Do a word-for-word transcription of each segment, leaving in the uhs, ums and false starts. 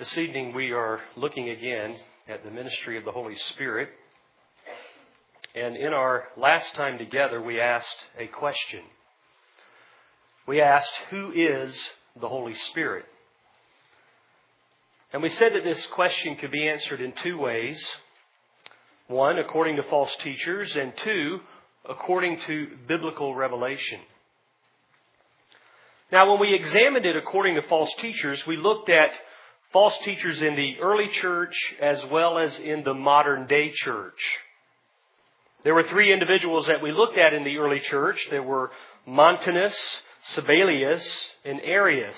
This evening we are looking again at the ministry of the Holy Spirit. And in our last time together, we asked a question. We asked, who is the Holy Spirit? And we said that this question could be answered in two ways. One, according to false teachers, and two, according to biblical revelation. Now, when we examined it according to false teachers, we looked at false teachers in the early church as well as in the modern day church. There were three individuals that we looked at in the early church. There were Montanus, Sabellius, and Arius.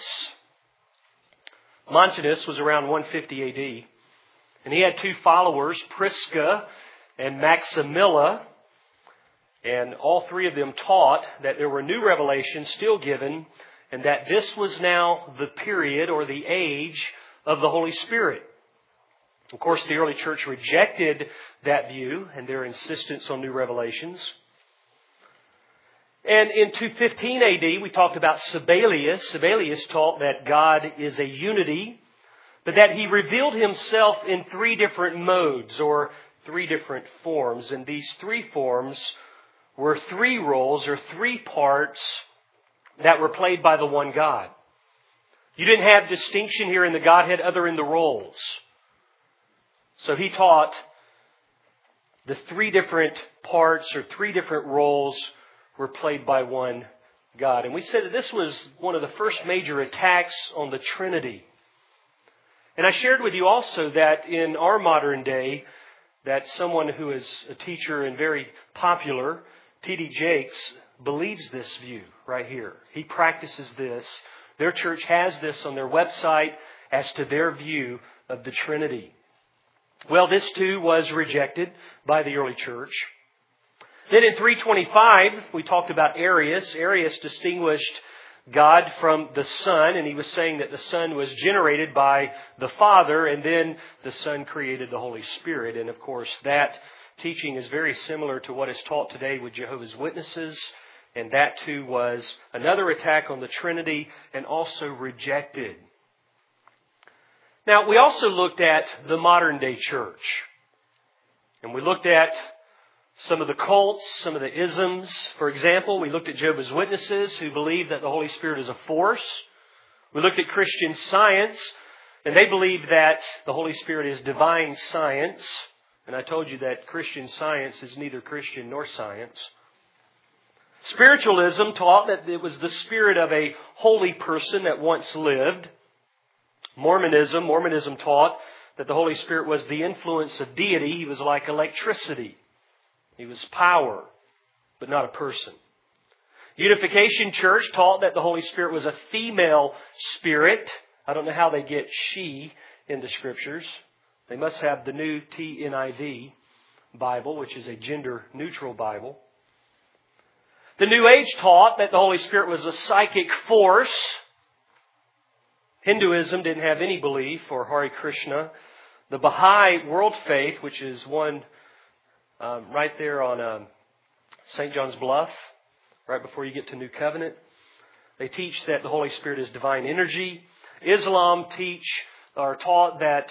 Montanus was around one fifty A D, and he had two followers, Prisca and Maximilla, and all three of them taught that there were new revelations still given, and that this was now the period or the age of the Holy Spirit. Of course, the early church rejected that view and their insistence on new revelations. And in two fifteen A D, we talked about Sabellius. Sabellius taught that God is a unity, but that He revealed Himself in three different modes or three different forms. And these three forms were three roles or three parts that were played by the one God. You didn't have distinction here in the Godhead other in the roles. So he taught the three different parts or three different roles were played by one God. And we said that this was one of the first major attacks on the Trinity. And I shared with you also that in our modern day, that someone who is a teacher and very popular, T D Jakes, believes this view right here. He practices this. Their church has this on their website as to their view of the Trinity. Well, this too was rejected by the early church. Then in three twenty-five, we talked about Arius. Arius distinguished God from the Son, and he was saying that the Son was generated by the Father, and then the Son created the Holy Spirit. And of course, that teaching is very similar to what is taught today with Jehovah's Witnesses. And that too was another attack on the Trinity and also rejected. Now, we also looked at the modern day church. And we looked at some of the cults, some of the isms. For example, we looked at Jehovah's Witnesses who believe that the Holy Spirit is a force. We looked at Christian Science, and they believe that the Holy Spirit is divine science. And I told you that Christian Science is neither Christian nor science. Spiritualism taught that it was the spirit of a holy person that once lived. Mormonism, Mormonism taught that the Holy Spirit was the influence of deity. He was like electricity. He was power, but not a person. Unification Church taught that the Holy Spirit was a female spirit. I don't know how they get she in the Scriptures. They must have the new T N I V Bible, which is a gender-neutral Bible. The New Age taught that the Holy Spirit was a psychic force. Hinduism didn't have any belief, or Hare Krishna. The Baha'i World Faith, which is one um, right there on um, Saint John's Bluff, right before you get to New Covenant, they teach that the Holy Spirit is divine energy. Islam teach or taught that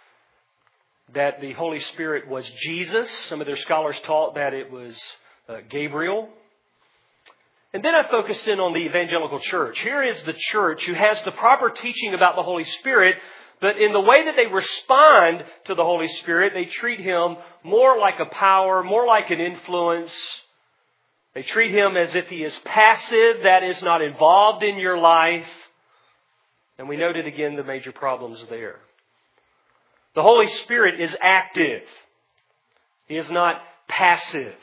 that the Holy Spirit was Jesus. Some of their scholars taught that it was uh, Gabriel. And then I focused in on the evangelical church. Here is the church who has the proper teaching about the Holy Spirit, but in the way that they respond to the Holy Spirit, they treat Him more like a power, more like an influence. They treat Him as if He is passive, that is not involved in your life. And we noted again the major problems there. The Holy Spirit is active. He is not passive.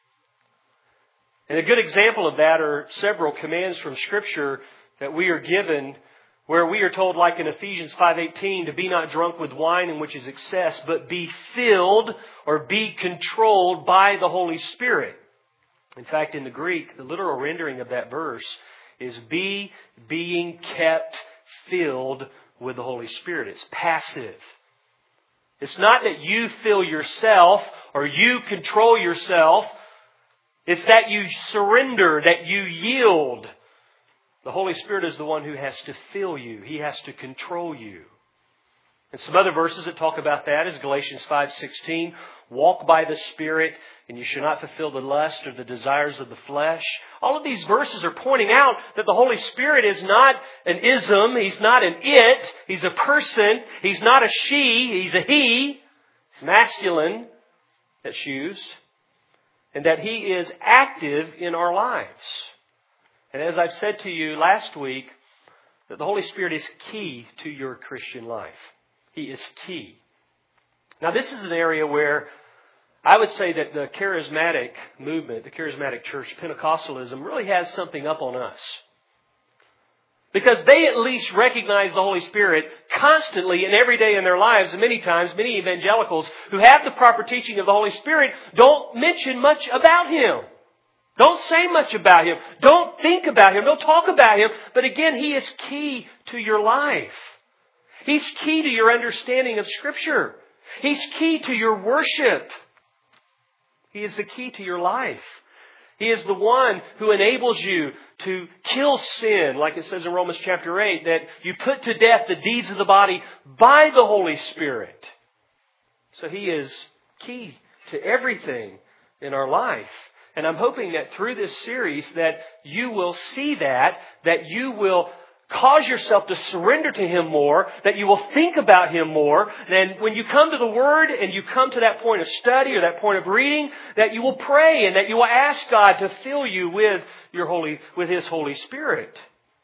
And a good example of that are several commands from Scripture that we are given where we are told, like in Ephesians five eighteen, to be not drunk with wine in which is excess, but be filled or be controlled by the Holy Spirit. In fact, in the Greek, the literal rendering of that verse is be being kept filled with the Holy Spirit. It's passive. It's not that you fill yourself or you control yourself. It's that you surrender, that you yield. The Holy Spirit is the one who has to fill you. He has to control you. And some other verses that talk about that is Galatians five sixteen, walk by the Spirit, and you shall not fulfill the lust or the desires of the flesh. All of these verses are pointing out that the Holy Spirit is not an ism. He's not an it. He's a person. He's not a she. He's a he. It's masculine that's used. And that He is active in our lives. And as I've said to you last week, that the Holy Spirit is key to your Christian life. He is key. Now this is an area where I would say that the charismatic movement, the charismatic church, Pentecostalism, really has something up on us. Because they at least recognize the Holy Spirit constantly and every day in their lives. And many times, many evangelicals who have the proper teaching of the Holy Spirit don't mention much about Him. Don't say much about Him. Don't think about Him. Don't talk about Him. But again, He is key to your life. He's key to your understanding of Scripture. He's key to your worship. He is the key to your life. He is the one who enables you to kill sin, like it says in Romans chapter eight, that you put to death the deeds of the body by the Holy Spirit. So He is key to everything in our life. And I'm hoping that through this series that you will see that, that you will cause yourself to surrender to Him more, that you will think about Him more. And when you come to the Word and you come to that point of study or that point of reading, that you will pray and that you will ask God to fill you with your Holy, with His Holy Spirit.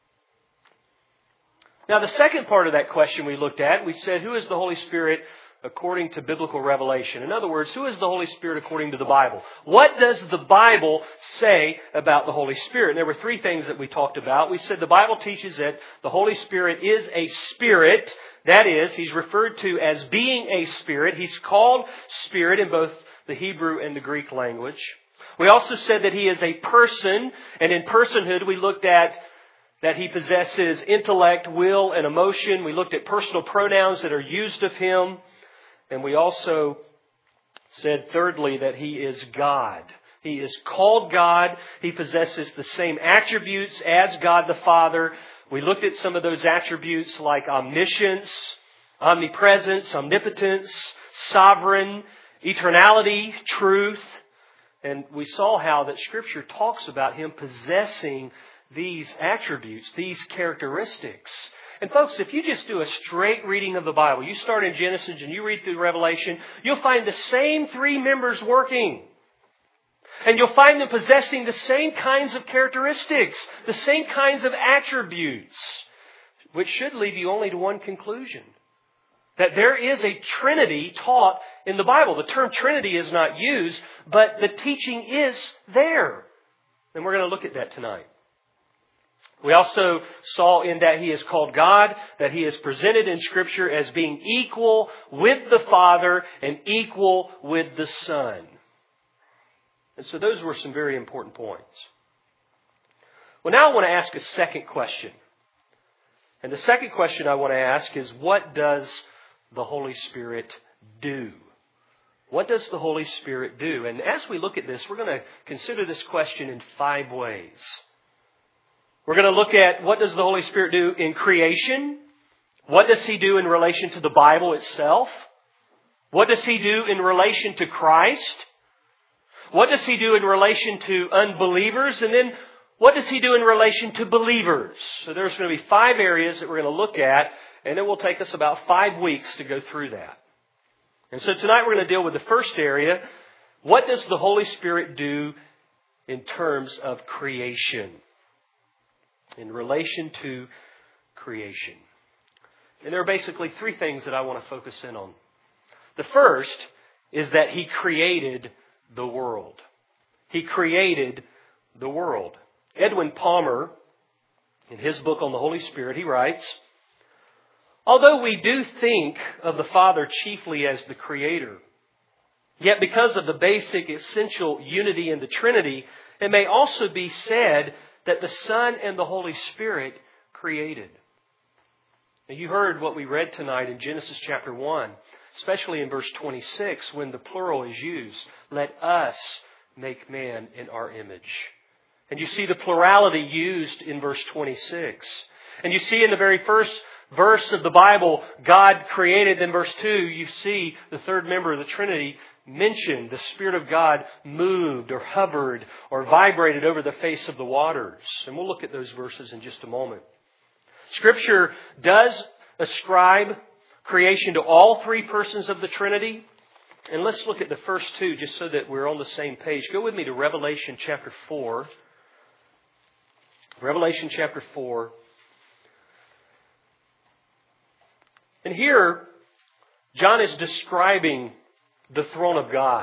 Now the second part of that question we looked at, we said, who is the Holy Spirit according to biblical revelation? In other words, who is the Holy Spirit according to the Bible? What does the Bible say about the Holy Spirit? And there were three things that we talked about. We said the Bible teaches that the Holy Spirit is a spirit. That is, He's referred to as being a spirit. He's called Spirit in both the Hebrew and the Greek language. We also said that He is a person. And in personhood, we looked at that He possesses intellect, will, and emotion. We looked at personal pronouns that are used of Him. And we also said, thirdly, that He is God. He is called God. He possesses the same attributes as God the Father. We looked at some of those attributes like omniscience, omnipresence, omnipotence, sovereign, eternality, truth. And we saw how that Scripture talks about Him possessing these attributes, these characteristics. And folks, if you just do a straight reading of the Bible, you start in Genesis and you read through Revelation, you'll find the same three members working. And you'll find them possessing the same kinds of characteristics, the same kinds of attributes, which should lead you only to one conclusion. That there is a Trinity taught in the Bible. The term Trinity is not used, but the teaching is there. And we're going to look at that tonight. We also saw in that He is called God, that He is presented in Scripture as being equal with the Father and equal with the Son. And so those were some very important points. Well, now I want to ask a second question. And the second question I want to ask is, what does the Holy Spirit do? What does the Holy Spirit do? And as we look at this, we're going to consider this question in five ways. We're going to look at what does the Holy Spirit do in creation? What does He do in relation to the Bible itself? What does He do in relation to Christ? What does He do in relation to unbelievers? And then what does He do in relation to believers? So there's going to be five areas that we're going to look at, and it will take us about five weeks to go through that. And so tonight we're going to deal with the first area. What does the Holy Spirit do in terms of creation? In relation to creation. And there are basically three things that I want to focus in on. The first is that He created the world. He created the world. Edwin Palmer, in his book on the Holy Spirit, he writes, although we do think of the Father chiefly as the Creator, yet because of the basic essential unity in the Trinity, it may also be said that the Son and the Holy Spirit created. Now you heard what we read tonight in Genesis chapter one, especially in verse twenty-six when the plural is used. Let us make man in our image. And you see the plurality used in verse twenty-six. And you see in the very first verse of the Bible, God created, then verse two, you see the third member of the Trinity mentioned. The Spirit of God moved or hovered or vibrated over the face of the waters. And we'll look at those verses in just a moment. Scripture does ascribe creation to all three persons of the Trinity. And let's look at the first two just so that we're on the same page. Go with me to Revelation chapter four. Revelation chapter four. And here, John is describing the throne of God.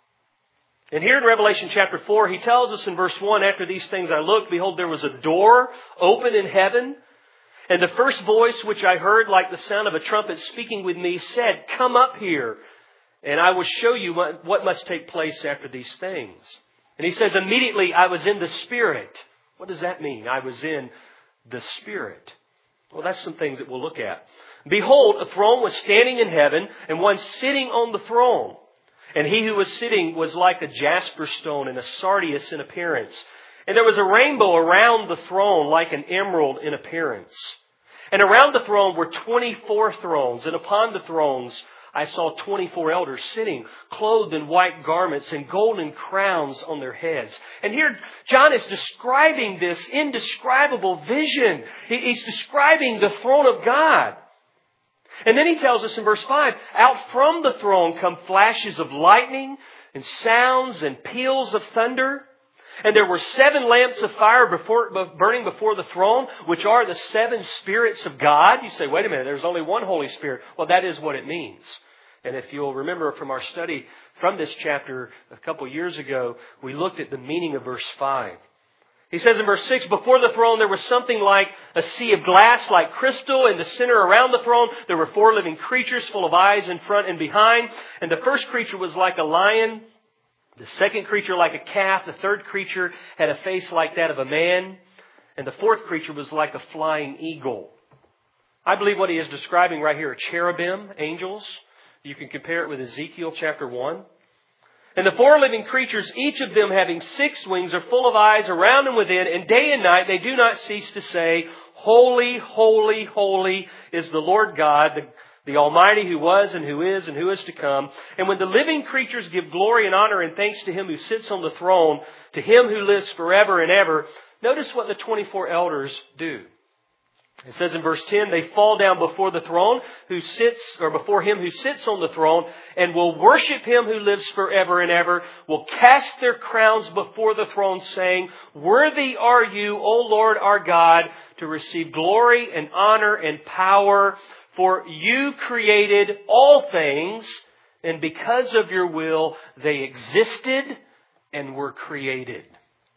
And here in Revelation chapter four, he tells us in verse one, after these things I looked, behold, there was a door open in heaven. And the first voice which I heard like the sound of a trumpet speaking with me said, come up here, and I will show you what, what must take place after these things. And he says, immediately I was in the Spirit. What does that mean? I was in the Spirit. Well, that's some things that we'll look at. Behold, a throne was standing in heaven, and one sitting on the throne. And he who was sitting was like a jasper stone and a sardius in appearance. And there was a rainbow around the throne like an emerald in appearance. And around the throne were twenty-four thrones, and upon the thrones I saw twenty-four elders sitting, clothed in white garments and golden crowns on their heads. And here John is describing this indescribable vision. He's describing the throne of God. And then he tells us in verse five, out from the throne come flashes of lightning and sounds and peals of thunder. And there were seven lamps of fire before, burning before the throne, which are the seven spirits of God. You say, wait a minute, there's only one Holy Spirit. Well, that is what it means. And if you'll remember from our study from this chapter a couple years ago, we looked at the meaning of verse five. He says in verse six, before the throne there was something like a sea of glass, like crystal. In the center around the throne there were four living creatures full of eyes in front and behind. And the first creature was like a lion. The second creature like a calf. The third creature had a face like that of a man. And the fourth creature was like a flying eagle. I believe what he is describing right here are cherubim, angels. You can compare it with Ezekiel chapter one. And the four living creatures, each of them having six wings, are full of eyes around and within. And day and night they do not cease to say, holy, holy, holy is the Lord God, the The Almighty, who was and who is and who is to come. And when the living creatures give glory and honor and thanks to Him who sits on the throne, to Him who lives forever and ever, notice what the twenty-four elders do. It says in verse ten, they fall down before the throne who sits, or before Him who sits on the throne, and will worship Him who lives forever and ever, will cast their crowns before the throne, saying, worthy are you, O Lord our God, to receive glory and honor and power. For you created all things, and because of your will, they existed and were created.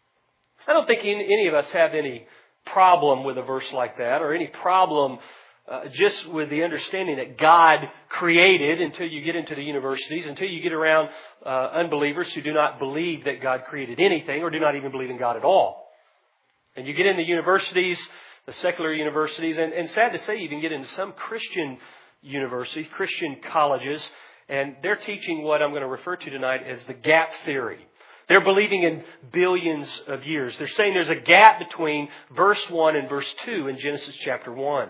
I don't think any of us have any problem with a verse like that, or any problem uh, just with the understanding that God created until you get into the universities, until you get around uh, unbelievers who do not believe that God created anything or do not even believe in God at all. And you get into universities, the secular universities, and, and sad to say, you can get into some Christian universities, Christian colleges, and they're teaching what I'm going to refer to tonight as the gap theory. They're believing in billions of years. They're saying there's a gap between verse one and verse two in Genesis chapter one.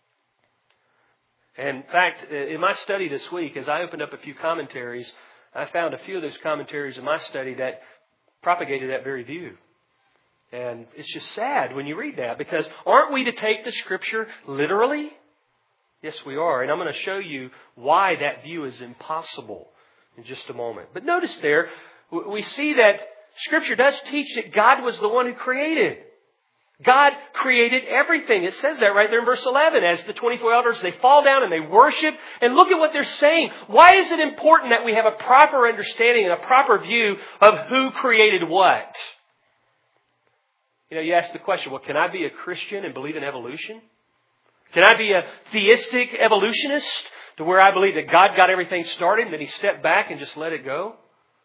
And in fact, in my study this week, as I opened up a few commentaries, I found a few of those commentaries in my study that propagated that very view. And it's just sad when you read that, because aren't we to take the Scripture literally? Yes, we are. And I'm going to show you why that view is impossible in just a moment. But notice there, we see that Scripture does teach that God was the one who created. God created everything. It says that right there in verse eleven. As the twenty-four elders, they fall down and they worship. And look at what they're saying. Why is it important that we have a proper understanding and a proper view of who created what? You know, you ask the question, well, can I be a Christian and believe in evolution? Can I be a theistic evolutionist to where I believe that God got everything started and then He stepped back and just let it go?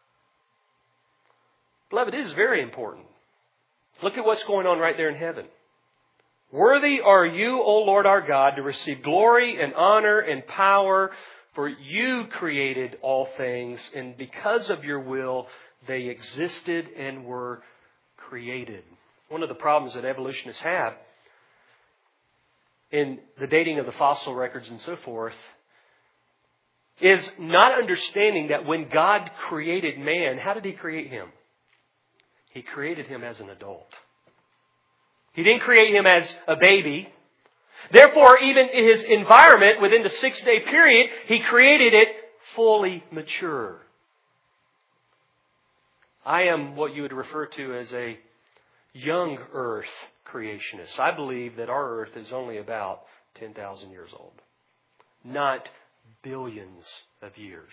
Beloved, it is very important. Look at what's going on right there in heaven. Worthy are you, O Lord our God, to receive glory and honor and power, for you created all things, and because of your will, they existed and were created. One of the problems that evolutionists have in the dating of the fossil records and so forth is not understanding that when God created man, how did He create him? He created him as an adult. He didn't create him as a baby. Therefore, even in his environment within the six-day period, He created it fully mature. I am what you would refer to as a young earth creationist. I believe that our earth is only about ten thousand years old, not billions of years.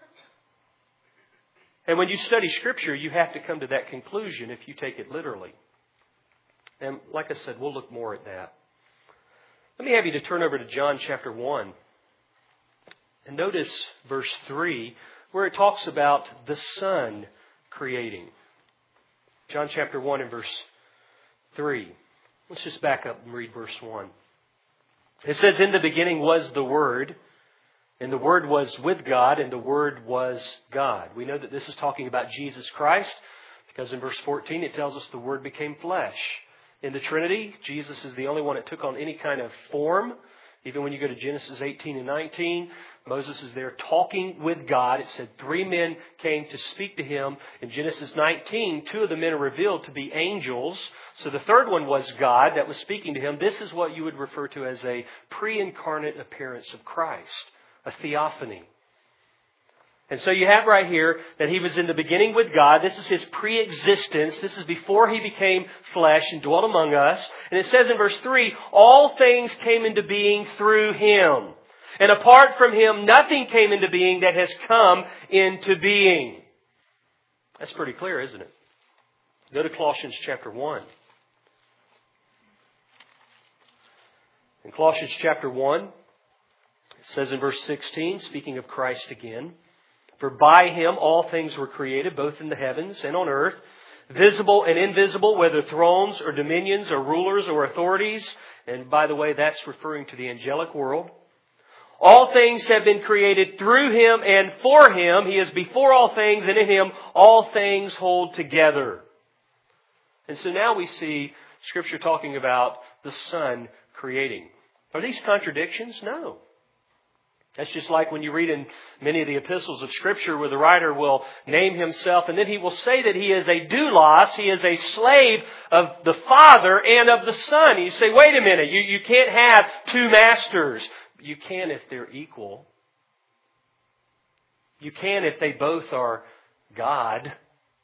And when you study Scripture, you have to come to that conclusion if you take it literally. And like I said, we'll look more at that. Let me have you to turn over to John chapter one. And notice verse three, where it talks about the Son creating. John chapter one and verse three. Let's just back up and read verse one. It says, "In the beginning was the Word, and the Word was with God, and the Word was God." We know that this is talking about Jesus Christ, because in verse fourteen it tells us the Word became flesh. In the Trinity, Jesus is the only one that took on any kind of form. Even when you go to Genesis eighteen and nineteen, Moses is there talking with God. It said three men came to speak to Him. In Genesis nineteen, two of the men are revealed to be angels. So the third one was God that was speaking to him. This is what you would refer to as a pre-incarnate appearance of Christ, a theophany. And so you have right here that He was in the beginning with God. This is His pre-existence. This is before He became flesh and dwelt among us. And it says in verse three, all things came into being through Him. And apart from Him, nothing came into being that has come into being. That's pretty clear, isn't it? Go to Colossians chapter one. In Colossians chapter one, it says in verse sixteen, speaking of Christ again, "For by Him all things were created, both in the heavens and on earth, visible and invisible, whether thrones or dominions or rulers or authorities." And by the way, that's referring to the angelic world. "All things have been created through Him and for Him. He is before all things, and in Him all things hold together." And so now we see Scripture talking about the Son creating. Are these contradictions? No. That's just like when you read in many of the epistles of Scripture where the writer will name himself and then he will say that he is a doulos, he is a slave of the Father and of the Son. And you say, wait a minute, you, you can't have two masters. You can if they're equal. You can if they both are God.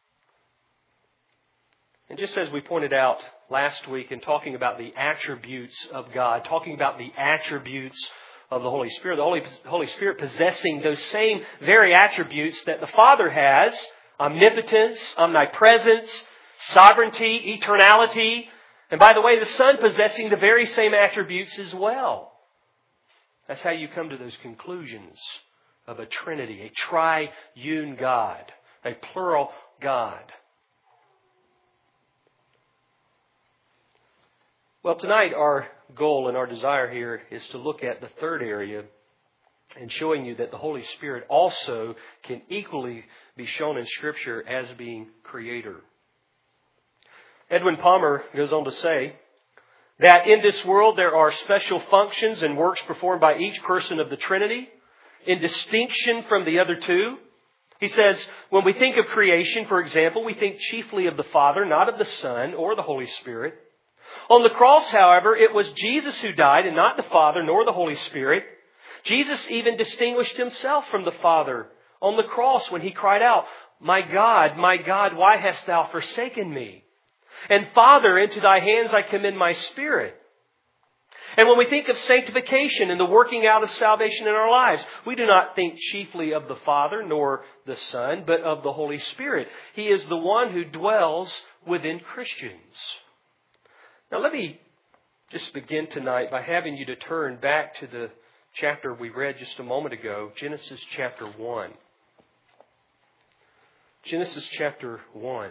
And just as we pointed out last week in talking about the attributes of God, talking about the attributes of the Holy Spirit, the Holy, Holy Spirit possessing those same very attributes that the Father has: omnipotence, omnipresence, sovereignty, eternality. And by the way, the Son possessing the very same attributes as well. That's how you come to those conclusions of a Trinity, a triune God, a plural God. Well, tonight our goal and our desire here is to look at the third area and showing you that the Holy Spirit also can equally be shown in Scripture as being Creator. Edwin Palmer goes on to say that in this world there are special functions and works performed by each person of the Trinity in distinction from the other two. He says, when we think of creation, for example, we think chiefly of the Father, not of the Son or the Holy Spirit. On the cross, however, it was Jesus who died and not the Father nor the Holy Spirit. Jesus even distinguished Himself from the Father on the cross when He cried out, "My God, my God, why hast Thou forsaken me? And Father, into Thy hands I commend my spirit." And when we think of sanctification and the working out of salvation in our lives, we do not think chiefly of the Father nor the Son, but of the Holy Spirit. He is the one who dwells within Christians. Now let me just begin tonight by having you to turn back to the chapter we read just a moment ago, Genesis chapter one. Genesis chapter one.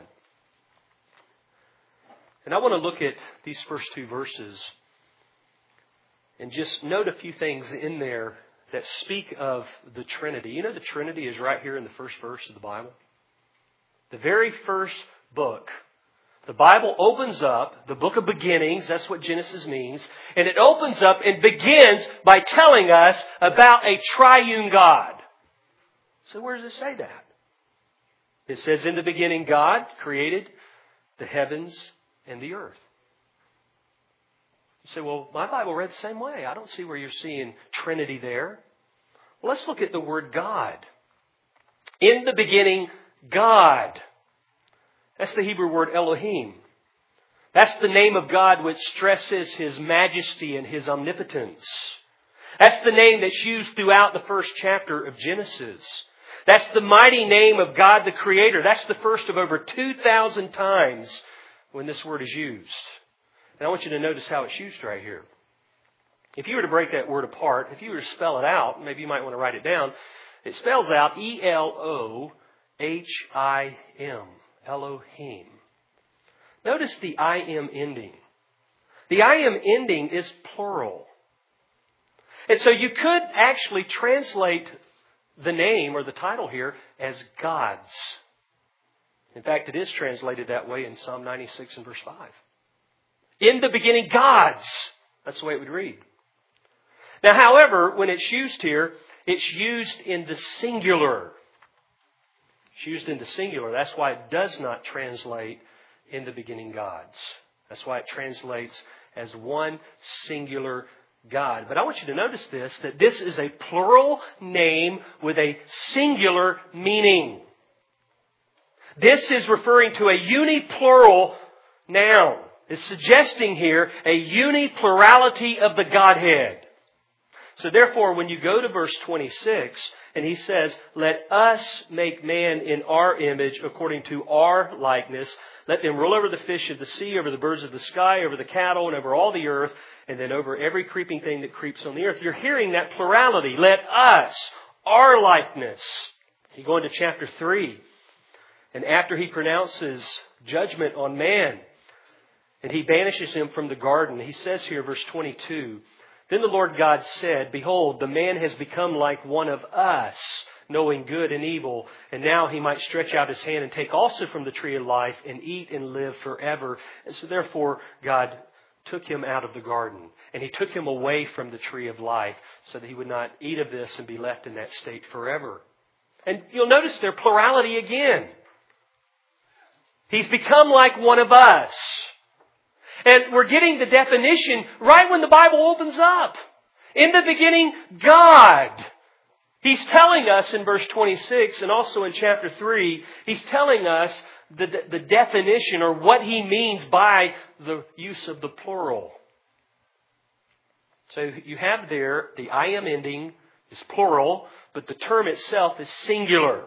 And I want to look at these first two verses and just note a few things in there that speak of the Trinity. You know, the Trinity is right here in the first verse of the Bible. The very first book, The Bible opens up, the book of beginnings, that's what Genesis means, and it opens up and begins by telling us about a triune God. So where does it say that? It says, in the beginning God created the heavens and the earth. You say, well, my Bible read the same way. I don't see where you're seeing Trinity there. Well, let's look at the word God. In the beginning, God. That's the Hebrew word Elohim. That's the name of God which stresses His majesty and His omnipotence. That's the name that's used throughout the first chapter of Genesis. That's the mighty name of God the Creator. That's the first of over two thousand times when this word is used. And I want you to notice how it's used right here. If you were to break that word apart, if you were to spell it out, maybe you might want to write it down. It spells out E L O H I M. Elohim. Notice the I M ending. The I M ending is plural. And so you could actually translate the name or the title here as God's. In fact, it is translated that way in Psalm ninety-six and verse five. In the beginning, God's. That's the way it would read. Now, however, when it's used here, it's used in the singular. It's used in the singular. That's why it does not translate in the beginning God's. That's why it translates as one singular God. But I want you to notice this, that this is a plural name with a singular meaning. This is referring to a uniplural noun. It's suggesting here a uniplurality of the Godhead. So therefore, when you go to verse twenty-six, and He says, let us make man in our image according to our likeness. Let them rule over the fish of the sea, over the birds of the sky, over the cattle, and over all the earth, and then over every creeping thing that creeps on the earth. You're hearing that plurality. Let us, our likeness. You go into chapter three, and after He pronounces judgment on man, and He banishes him from the garden, He says here, verse twenty-two, then the Lord God said, behold, the man has become like one of us, knowing good and evil. And now he might stretch out his hand and take also from the tree of life and eat and live forever. And so therefore, God took him out of the garden. And He took him away from the tree of life so that he would not eat of this and be left in that state forever. And you'll notice their plurality again. He's become like one of us. And we're getting the definition right when the Bible opens up. In the beginning, God. He's telling us in verse twenty-six and also in chapter three, He's telling us the, the definition or what He means by the use of the plural. So you have there the I am ending is plural, but the term itself is singular.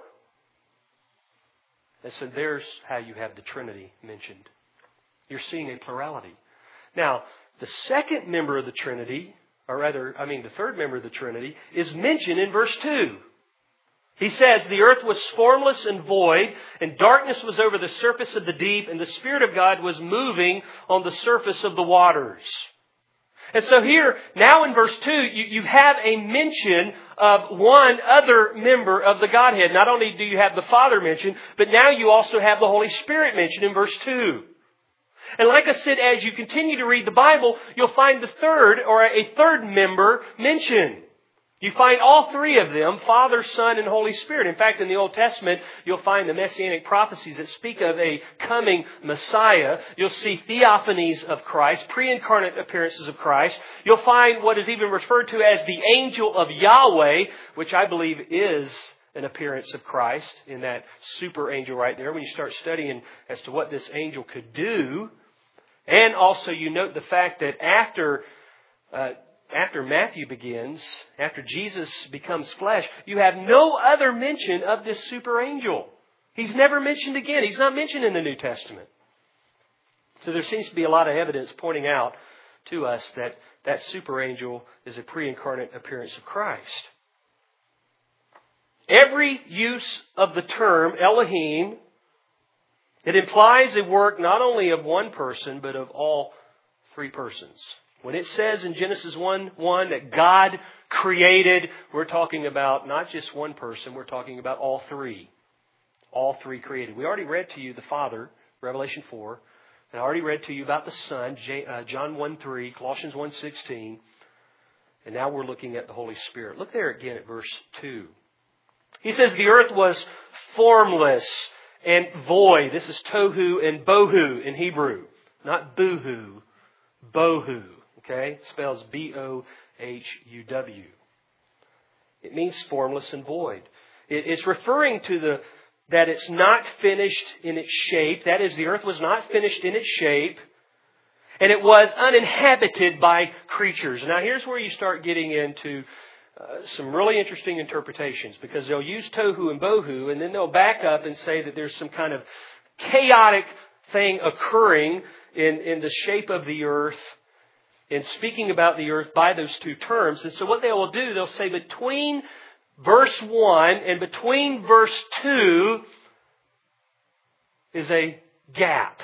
And so there's how you have the Trinity mentioned. You're seeing a plurality. Now, the second member of the Trinity, or rather, I mean the third member of the Trinity, is mentioned in verse two. He says, the earth was formless and void, and darkness was over the surface of the deep, and the Spirit of God was moving on the surface of the waters. And so here, now in verse two, you, you have a mention of one other member of the Godhead. Not only do you have the Father mentioned, but now you also have the Holy Spirit mentioned in verse two. And like I said, as you continue to read the Bible, you'll find the third or a third member mentioned. You find all three of them, Father, Son, and Holy Spirit. In fact, in the Old Testament, you'll find the Messianic prophecies that speak of a coming Messiah. You'll see theophanies of Christ, pre-incarnate appearances of Christ. You'll find what is even referred to as the angel of Yahweh, which I believe is an appearance of Christ in that super angel right there when you start studying as to what this angel could do. And also you note the fact that after uh, after Matthew begins, after Jesus becomes flesh, you have no other mention of this super angel. He's never mentioned again. He's not mentioned in the New Testament. So there seems to be a lot of evidence pointing out to us that that super angel is a pre-incarnate appearance of Christ. Every use of the term Elohim, it implies a work not only of one person, but of all three persons. When it says in Genesis one one that God created, we're talking about not just one person, we're talking about all three. All three created. We already read to you the Father, Revelation four. And I already read to you about the Son, John one three, Colossians one sixteen. And now we're looking at the Holy Spirit. Look there again at verse two. He says the earth was formless and void. This is tohu and bohu in Hebrew. Not boohoo, bohu. Okay? It spells B O H U W. It means formless and void. It's referring to the that it's not finished in its shape. That is, the earth was not finished in its shape. And it was uninhabited by creatures. Now here's where you start getting into uh, some really interesting interpretations. Because they'll use tohu and bohu, and then they'll back up and say that there's some kind of chaotic thing occurring in, in the shape of the earth, in speaking about the earth by those two terms. And so what they will do, they'll say between verse one and between verse two is a gap.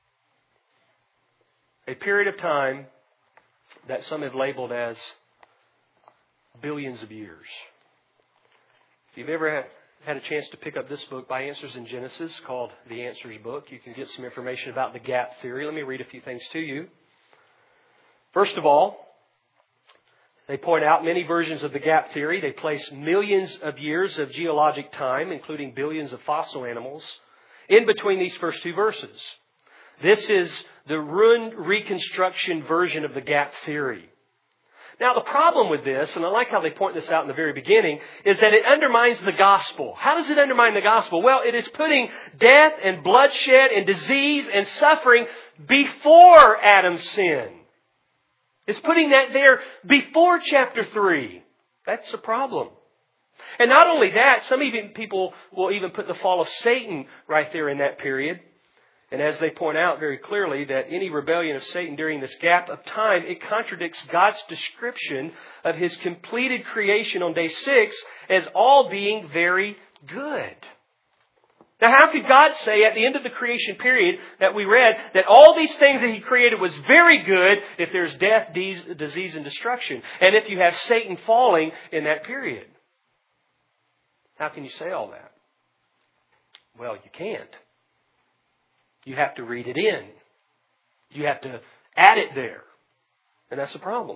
A period of time that some have labeled as billions of years. If you've ever had a chance to pick up this book by Answers in Genesis called The Answers Book, you can get some information about the gap theory. Let me read a few things to you. First of all, they point out many versions of the gap theory. They place millions of years of geologic time, including billions of fossil animals, in between these first two verses. This is the ruined reconstruction version of the gap theory. Now, the problem with this, and I like how they point this out in the very beginning, is that it undermines the gospel. How does it undermine the gospel? Well, it is putting death and bloodshed and disease and suffering before Adam's sin. It's putting that there before chapter three. That's the problem. And not only that, some even people will even put the fall of Satan right there in that period. And as they point out very clearly, that any rebellion of Satan during this gap of time, it contradicts God's description of His completed creation on day six as all being very good. Now, how could God say at the end of the creation period that we read that all these things that He created was very good if there's death, disease, and destruction, and if you have Satan falling in that period? How can you say all that? Well, you can't. You have to read it in. You have to add it there. And that's the problem.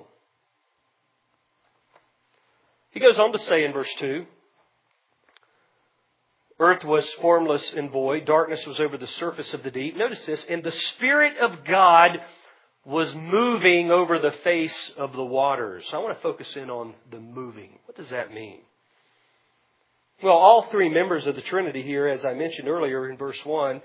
He goes on to say in verse two, earth was formless and void. Darkness was over the surface of the deep. Notice this. And the Spirit of God was moving over the face of the waters. So I want to focus in on the moving. What does that mean? Well, all three members of the Trinity here, as I mentioned earlier in verse one,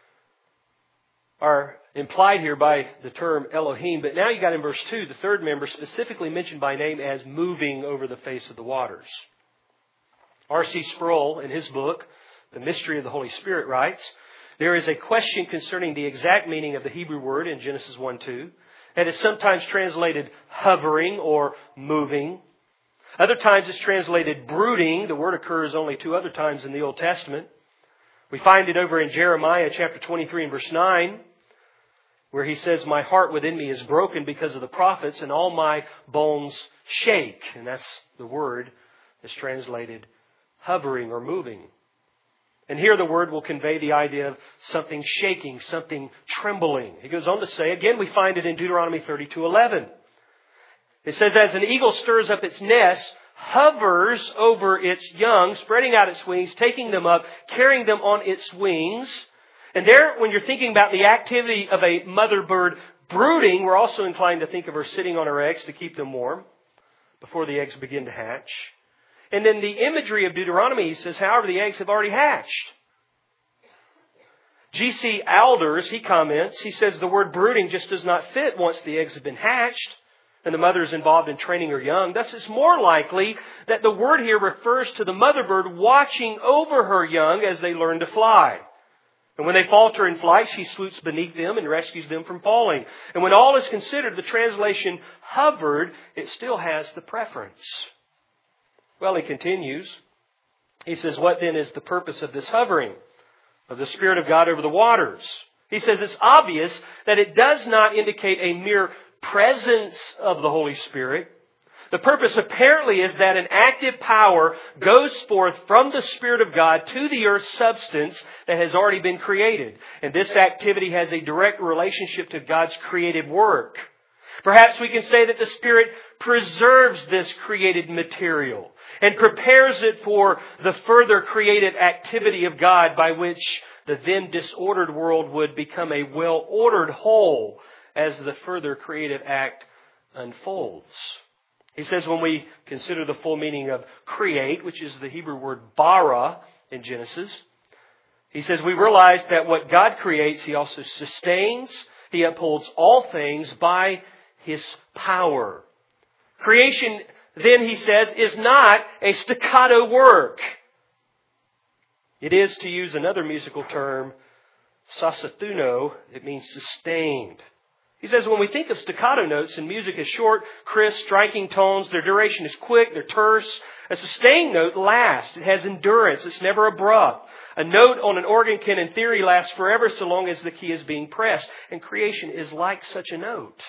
are implied here by the term Elohim. But now you got in verse two, the third member specifically mentioned by name as moving over the face of the waters. R C Sproul, in his book, The Mystery of the Holy Spirit, writes, there is a question concerning the exact meaning of the Hebrew word in Genesis one two. That is sometimes translated hovering or moving. Other times it's translated brooding. The word occurs only two other times in the Old Testament. We find it over in Jeremiah chapter twenty-three and verse nine, where he says, my heart within me is broken because of the prophets, and all my bones shake. And that's the word that's translated hovering or moving. And here the word will convey the idea of something shaking, something trembling. He goes on to say, again, we find it in Deuteronomy thirty-two eleven. It says, as an eagle stirs up its nest, hovers over its young, spreading out its wings, taking them up, carrying them on its wings. And there, when you're thinking about the activity of a mother bird brooding, we're also inclined to think of her sitting on her eggs to keep them warm before the eggs begin to hatch. And then the imagery of Deuteronomy says, however, the eggs have already hatched. G C Alders, he comments, he says the word brooding just does not fit once the eggs have been hatched and the mother is involved in training her young. Thus, it's more likely that the word here refers to the mother bird watching over her young as they learn to fly. And when they falter in flight, she swoops beneath them and rescues them from falling. And when all is considered, the translation hovered, it still has the preference. Well, he continues. He says, what then is the purpose of this hovering of the Spirit of God over the waters? He says it's obvious that it does not indicate a mere presence of the Holy Spirit, The purpose apparently is that an active power goes forth from the Spirit of God to the earth's substance that has already been created. And this activity has a direct relationship to God's creative work. Perhaps we can say that the Spirit preserves this created material and prepares it for the further creative activity of God, by which the then disordered world would become a well-ordered whole as the further creative act unfolds. He says when we consider the full meaning of create, which is the Hebrew word bara in Genesis, he says we realize that what God creates, He also sustains. He upholds all things by His power. Creation, then, he says, is not a staccato work. It is, to use another musical term, sasathuno. It means sustained. He says when we think of staccato notes in music as short, crisp, striking tones, their duration is quick, they're terse. A sustained note lasts. It has endurance. It's never abrupt. A note on an organ can, in theory, last forever so long as the key is being pressed. And creation is like such a note.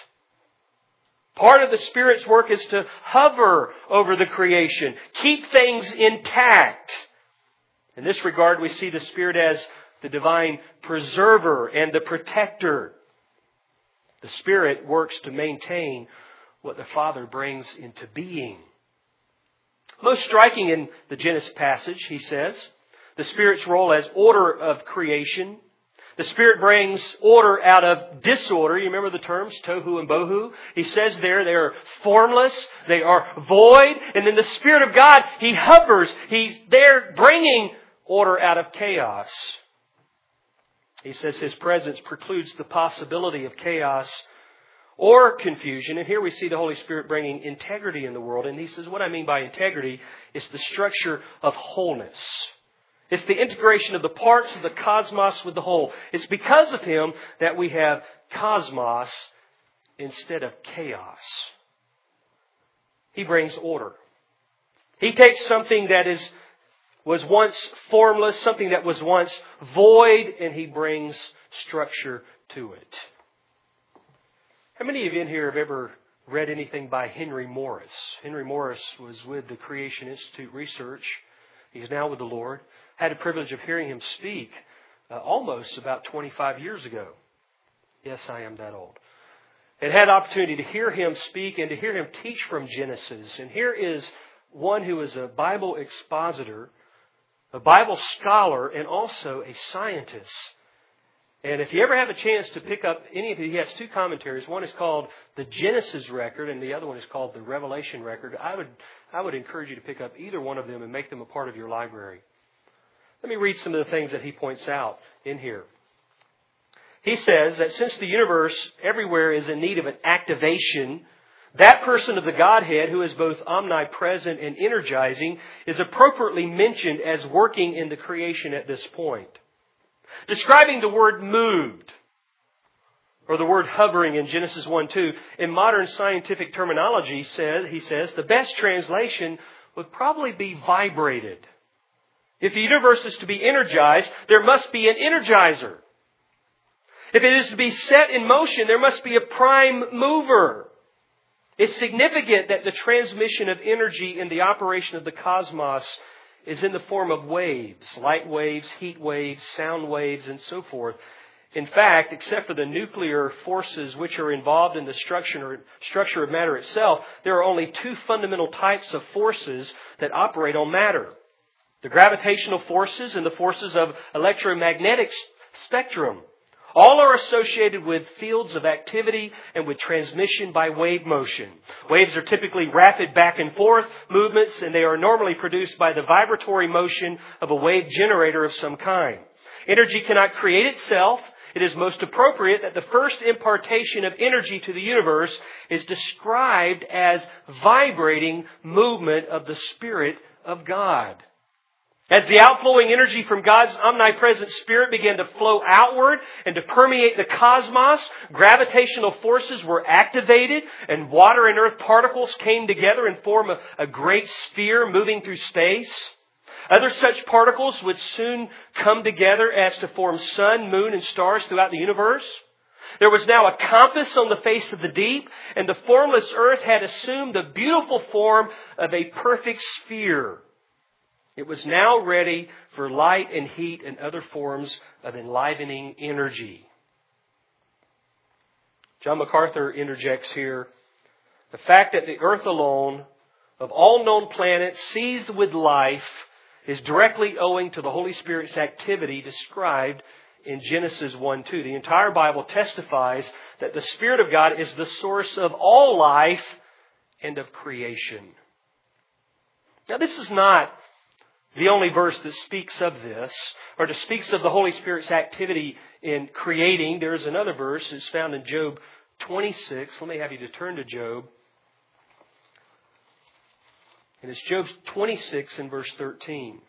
Part of the Spirit's work is to hover over the creation, keep things intact. In this regard, we see the Spirit as the divine preserver and the protector. The Spirit works to maintain what the Father brings into being. Most striking in the Genesis passage, he says, the Spirit's role as order of creation. The Spirit brings order out of disorder. You remember the terms, tohu and bohu? He says there they are formless, they are void, and then the Spirit of God, He hovers. He's there bringing order out of chaos. He says His presence precludes the possibility of chaos or confusion. And here we see the Holy Spirit bringing integrity in the world. And he says what I mean by integrity is the structure of wholeness. It's the integration of the parts of the cosmos with the whole. It's because of Him that we have cosmos instead of chaos. He brings order. He takes something that is was once formless, something that was once void, and He brings structure to it. How many of you in here have ever read anything by Henry Morris? Henry Morris was with the Creation Institute Research. He's now with the Lord. Had the privilege of hearing him speak uh, almost about twenty-five years ago. Yes, I am that old. And had the opportunity to hear him speak and to hear him teach from Genesis. And here is one who is a Bible expositor, a Bible scholar, and also a scientist. And if you ever have a chance to pick up any of it, he has two commentaries. One is called the Genesis Record, and the other one is called the Revelation Record. I would I would encourage you to pick up either one of them and make them a part of your library. Let me read some of the things that he points out in here. He says that since the universe everywhere is in need of an activation, that person of the Godhead who is both omnipresent and energizing is appropriately mentioned as working in the creation at this point. Describing the word moved, or the word hovering in Genesis one two, in modern scientific terminology, says, he says, the best translation would probably be vibrated. If the universe is to be energized, there must be an energizer. If it is to be set in motion, there must be a prime mover. It's significant that the transmission of energy in the operation of the cosmos is in the form of waves, light waves, heat waves, sound waves, and so forth. In fact, except for the nuclear forces which are involved in the structure, structure of matter itself, there are only two fundamental types of forces that operate on matter. The gravitational forces and the forces of electromagnetic spectrum. All are associated with fields of activity and with transmission by wave motion. Waves are typically rapid back and forth movements, and they are normally produced by the vibratory motion of a wave generator of some kind. Energy cannot create itself. It is most appropriate that the first impartation of energy to the universe is described as vibrating movement of the Spirit of God. As the outflowing energy from God's omnipresent Spirit began to flow outward and to permeate the cosmos, gravitational forces were activated and water and earth particles came together and form a, a great sphere moving through space. Other such particles would soon come together as to form sun, moon, and stars throughout the universe. There was now a compass on the face of the deep, and the formless earth had assumed the beautiful form of a perfect sphere. It was now ready for light and heat and other forms of enlivening energy. John MacArthur interjects here, the fact that the earth alone, of all known planets seized with life, is directly owing to the Holy Spirit's activity described in Genesis one two. The entire Bible testifies that the Spirit of God is the source of all life and of creation. Now, this is not the only verse that speaks of this, or that speaks of the Holy Spirit's activity in creating. There is another verse that's found in Job twenty-six. Let me have you to turn to Job. And it's Job twenty-six and verse thirteen.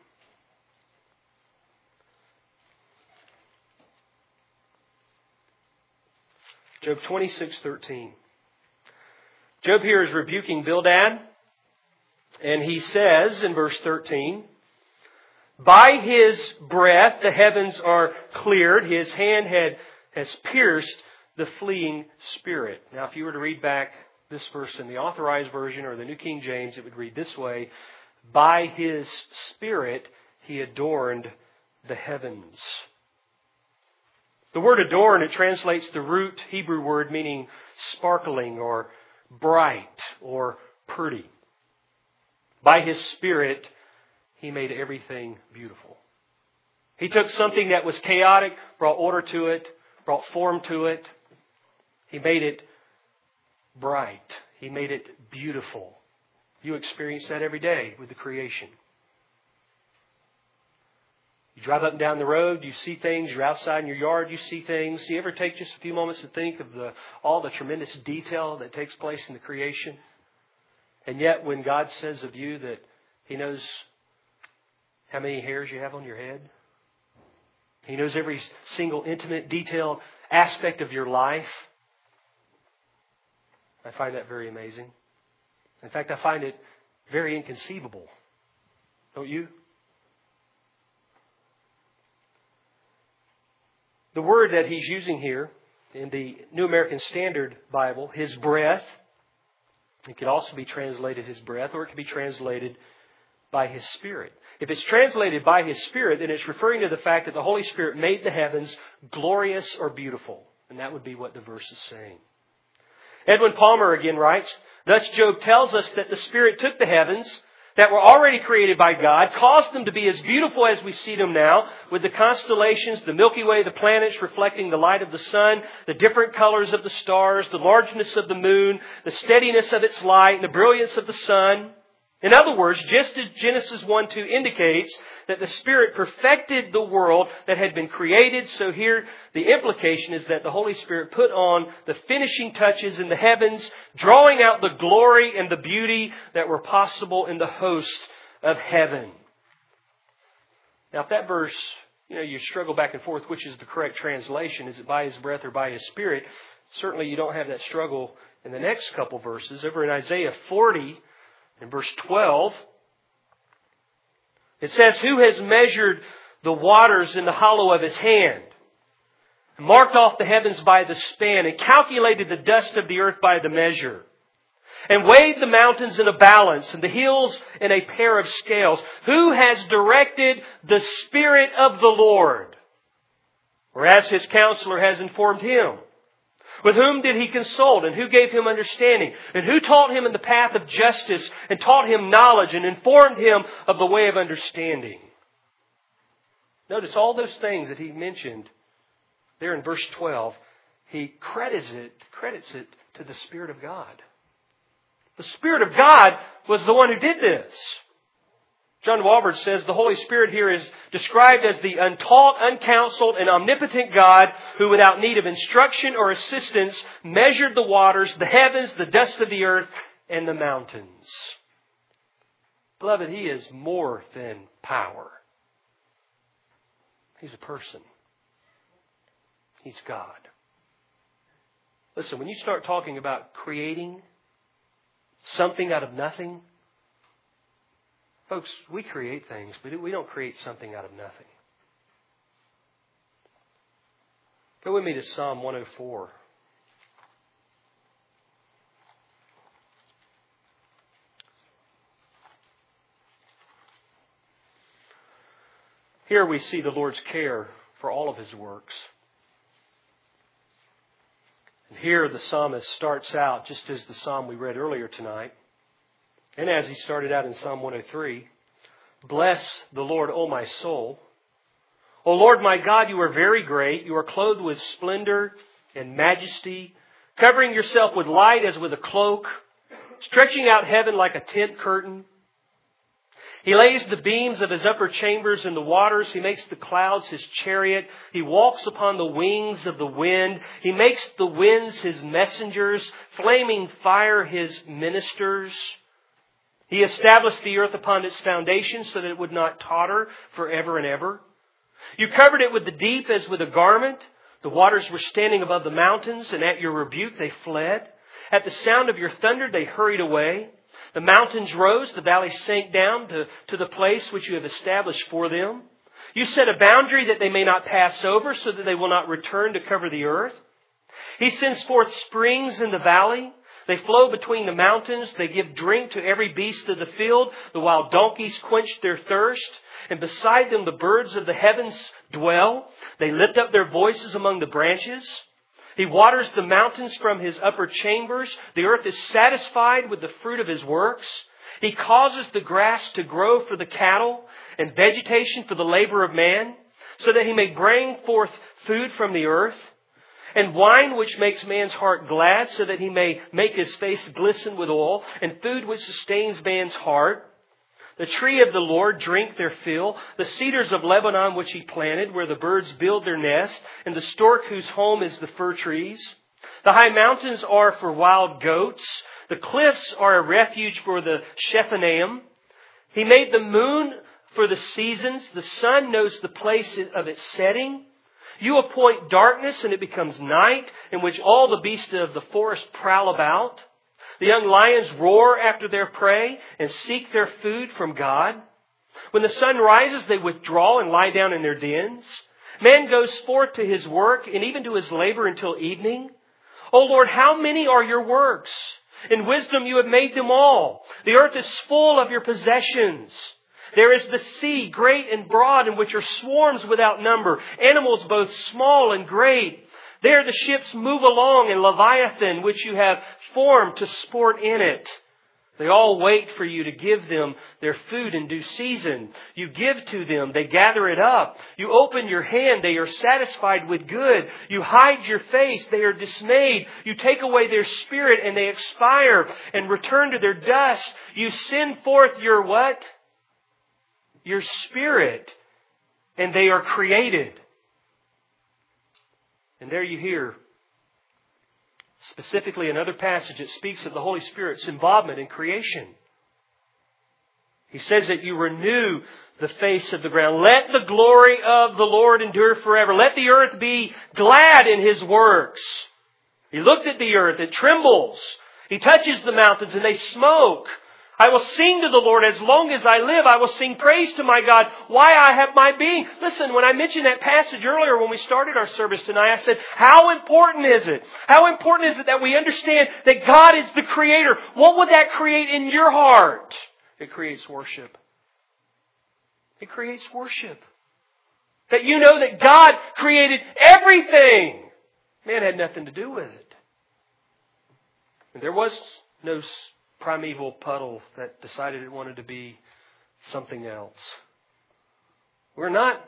Job twenty-six, thirteen. Job here is rebuking Bildad. And he says in verse thirteen, by His breath the heavens are cleared. His hand had, has pierced the fleeing spirit. Now if you were to read back this verse in the Authorized Version or the New King James, it would read this way, by His Spirit He adorned the heavens. The word adorn, it translates the root Hebrew word meaning sparkling or bright or pretty. By His Spirit, He made everything beautiful. He took something that was chaotic, brought order to it, brought form to it. He made it bright. He made it beautiful. You experience that every day with the creation. You drive up and down the road, you see things, you're outside in your yard, you see things. Do you ever take just a few moments to think of the all the tremendous detail that takes place in the creation? And yet when God says of you that He knows how many hairs you have on your head, He knows every single intimate, detailed aspect of your life, I find that very amazing. In fact, I find it very inconceivable. Don't you? The word that he's using here in the New American Standard Bible, His breath, it could also be translated His breath, or it could be translated by His Spirit. If it's translated by His Spirit, then it's referring to the fact that the Holy Spirit made the heavens glorious or beautiful. And that would be what the verse is saying. Edwin Palmer again writes, thus Job tells us that the Spirit took the heavens that were already created by God, caused them to be as beautiful as we see them now, with the constellations, the Milky Way, the planets reflecting the light of the sun, the different colors of the stars, the largeness of the moon, the steadiness of its light, and the brilliance of the sun. In other words, just as Genesis one two indicates that the Spirit perfected the world that had been created, so here the implication is that the Holy Spirit put on the finishing touches in the heavens, drawing out the glory and the beauty that were possible in the host of heaven. Now, if that verse, you know, you struggle back and forth, which is the correct translation? Is it by His breath or by His Spirit? Certainly you don't have that struggle in the next couple verses. Over in Isaiah forty, in verse twelve, it says, who has measured the waters in the hollow of His hand, and marked off the heavens by the span, and calculated the dust of the earth by the measure, and weighed the mountains in a balance, and the hills in a pair of scales? Who has directed the Spirit of the Lord? Or as His counselor has informed Him? With whom did He consult, and who gave Him understanding? And who taught Him in the path of justice, and taught Him knowledge, and informed Him of the way of understanding? Notice all those things that He mentioned there in verse twelve. He credits it, credits it to the Spirit of God. The Spirit of God was the one who did this. John Walvoord says the Holy Spirit here is described as the untaught, uncounseled, and omnipotent God who, without need of instruction or assistance, measured the waters, the heavens, the dust of the earth, and the mountains. Beloved, He is more than power. He's a person. He's God. Listen, when you start talking about creating something out of nothing, folks, we create things, but we don't create something out of nothing. Go with me to Psalm one oh four. Here we see the Lord's care for all of His works. And here the psalmist starts out just as the psalm we read earlier tonight. And as he started out in Psalm one oh three, bless the Lord, O my soul. O Lord my God, you are very great. You are clothed with splendor and majesty, covering yourself with light as with a cloak, stretching out heaven like a tent curtain. He lays the beams of His upper chambers in the waters. He makes the clouds His chariot. He walks upon the wings of the wind. He makes the winds His messengers, flaming fire His ministers. He established the earth upon its foundation so that it would not totter forever and ever. You covered it with the deep as with a garment. The waters were standing above the mountains, and at your rebuke they fled. At the sound of your thunder they hurried away. The mountains rose, the valleys sank down to, to the place which you have established for them. You set a boundary that they may not pass over, so that they will not return to cover the earth. He sends forth springs in the valley. They flow between the mountains. They give drink to every beast of the field. The wild donkeys quench their thirst. And beside them the birds of the heavens dwell. They lift up their voices among the branches. He waters the mountains from His upper chambers. The earth is satisfied with the fruit of His works. He causes the grass to grow for the cattle and vegetation for the labor of man, so that He may bring forth food from the earth, and wine which makes man's heart glad, so that He may make his face glisten with oil, and food which sustains man's heart. The tree of the Lord drink their fill, the cedars of Lebanon which He planted, where the birds build their nest, and the stork whose home is the fir trees. The high mountains are for wild goats. The cliffs are a refuge for the Shephanaim. He made the moon for the seasons. The sun knows the place of its setting. You appoint darkness, and it becomes night, in which all the beasts of the forest prowl about. The young lions roar after their prey and seek their food from God. When the sun rises, they withdraw and lie down in their dens. Man goes forth to his work and even to his labor until evening. O Lord, how many are your works? In wisdom you have made them all. The earth is full of your possessions. There is the sea, great and broad, in which are swarms without number, animals both small and great. There the ships move along, and Leviathan, which you have formed to sport in it. They all wait for you to give them their food in due season. You give to them, they gather it up. You open your hand, they are satisfied with good. You hide your face, they are dismayed. You take away their spirit, and they expire and return to their dust. You send forth your what? Your spirit, and they are created. And there you hear specifically another passage that speaks of the Holy Spirit's involvement in creation. He says that you renew the face of the ground. Let the glory of the Lord endure forever. Let the earth be glad in His works. He looked at the earth, it trembles. He touches the mountains and they smoke. I will sing to the Lord as long as I live. I will sing praise to my God while I have my being. Listen, when I mentioned that passage earlier when we started our service tonight, I said, how important is it? How important is it that we understand that God is the Creator? What would that create in your heart? It creates worship. It creates worship. That you know that God created everything. Man had nothing to do with it. And there was no primeval puddle that decided it wanted to be something else. We're not,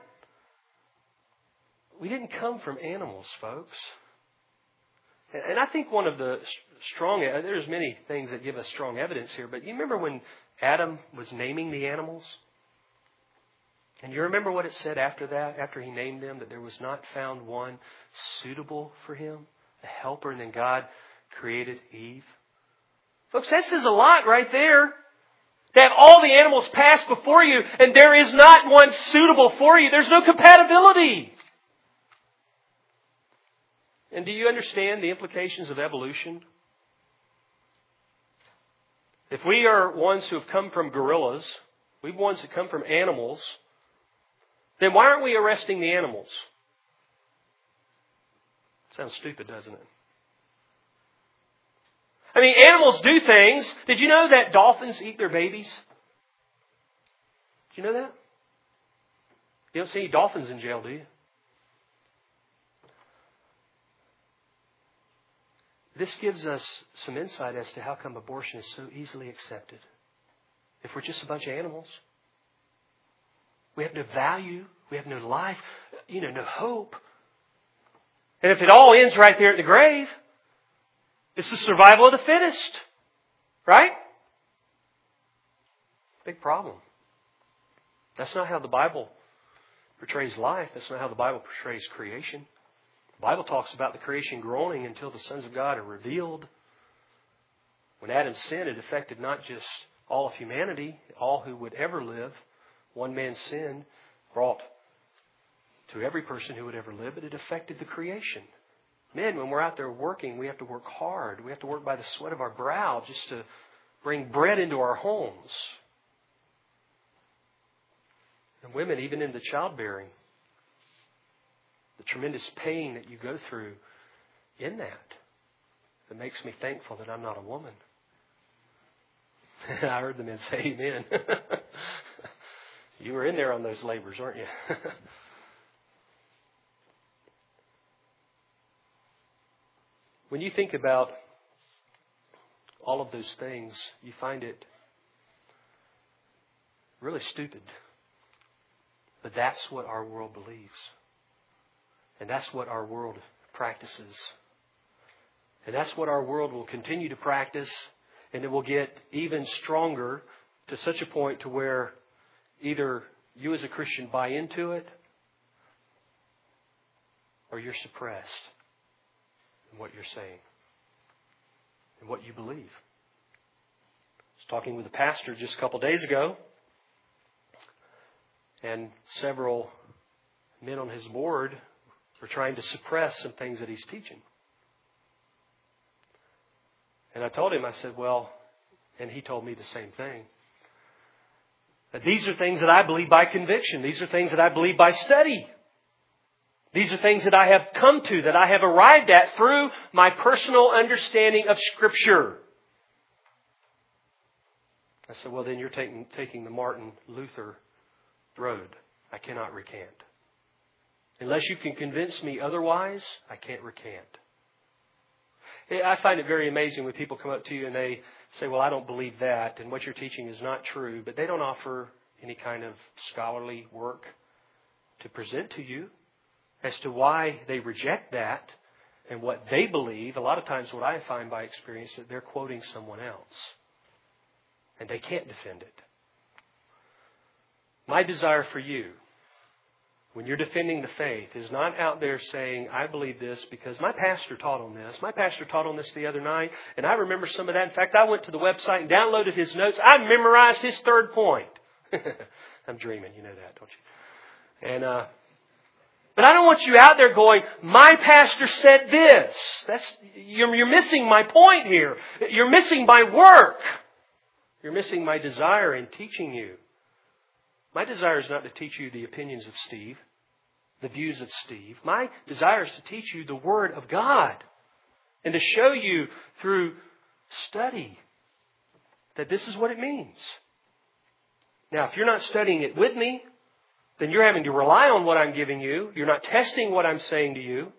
we didn't come from animals, folks. And I think one of the strong, there's many things that give us strong evidence here, but you remember when Adam was naming the animals? And you remember what it said after that, after he named them, that there was not found one suitable for him, a helper, and then God created Eve? Folks, that says a lot right there. To have all the animals pass before you and there is not one suitable for you. There's no compatibility. And do you understand the implications of evolution? If we are ones who have come from gorillas, we're ones that come from animals, then why aren't we arresting the animals? Sounds stupid, doesn't it? I mean, animals do things. Did you know that dolphins eat their babies? Did you know that? You don't see any dolphins in jail, do you? This gives us some insight as to how come abortion is so easily accepted. If we're just a bunch of animals, we have no value, we have no life, you know, no hope. And if it all ends right there at the grave, it's the survival of the fittest. Right? Big problem. That's not how the Bible portrays life. That's not how the Bible portrays creation. The Bible talks about the creation groaning until the sons of God are revealed. When Adam sinned, it affected not just all of humanity, all who would ever live. One man's sin brought to every person who would ever live, but it affected the creation. Men, when we're out there working, we have to work hard. We have to work by the sweat of our brow just to bring bread into our homes. And women, even in the childbearing, the tremendous pain that you go through in that, it makes me thankful that I'm not a woman. I heard the men say amen. You were in there on those labors, weren't you? When you think about all of those things, you find it really stupid. But that's what our world believes. And that's what our world practices. And that's what our world will continue to practice. And it will get even stronger to such a point to where either you as a Christian buy into it or you're suppressed in what you're saying and what you believe. I was talking with a pastor just a couple of days ago, and several men on his board were trying to suppress some things that he's teaching. And I told him, I said, well, and he told me the same thing, that these are things that I believe by conviction. These are things that I believe by study. These are things that I have come to, that I have arrived at through my personal understanding of Scripture. I said, well, then you're taking, taking the Martin Luther road. I cannot recant. Unless you can convince me otherwise, I can't recant. I find it very amazing when people come up to you and they say, well, I don't believe that, and what you're teaching is not true, but they don't offer any kind of scholarly work to present to you as to why they reject that and what they believe. A lot of times what I find by experience is that they're quoting someone else and they can't defend it. My desire for you, when you're defending the faith, is not out there saying, I believe this because my pastor taught on this. My pastor taught on this the other night, and I remember some of that. In fact, I went to the website and downloaded his notes. I memorized his third point. I'm dreaming, you know that, don't you? And uh, but I don't want you out there going, my pastor said this. That's you're, you're missing my point here. You're missing my work. You're missing my desire in teaching you. My desire is not to teach you the opinions of Steve, the views of Steve. My desire is to teach you the Word of God and to show you through study that this is what it means. Now, if you're not studying it with me, then you're having to rely on what I'm giving you. You're not testing what I'm saying to you.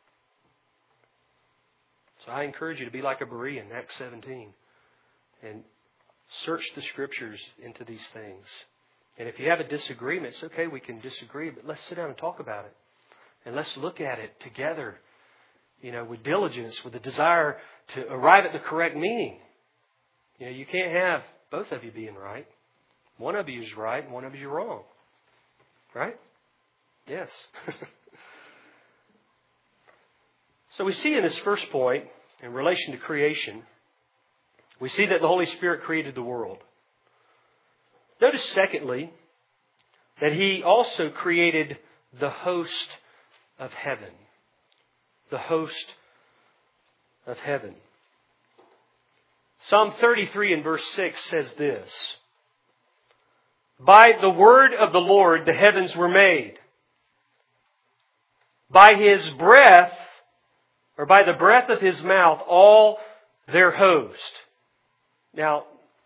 So I encourage you to be like a Berean in Acts seventeen and search the Scriptures into these things. And if you have a disagreement, it's okay, we can disagree, but let's sit down and talk about it. And let's look at it together, you know, with diligence, with a desire to arrive at the correct meaning. You know, you can't have both of you being right. One of you is right and one of you is wrong. Right? Yes. So we see in this first point, in relation to creation, we see that the Holy Spirit created the world. Notice, secondly, that He also created the host of heaven. The host of heaven. Psalm thirty-three and verse six says this: by the word of the Lord the heavens were made. By His breath or by the breath of His mouth, all their host. Now,